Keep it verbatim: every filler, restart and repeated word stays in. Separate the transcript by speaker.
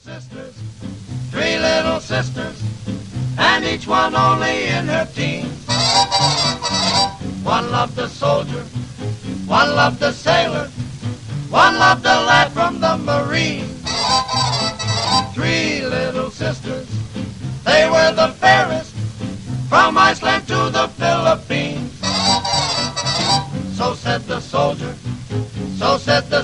Speaker 1: sisters, three little sisters, and each one only in her teens. One loved the soldier, one loved the sailor, one loved the lad from the Marines. Three little sisters, they were the fairest, from Iceland to the Philippines. So said the soldier, so said the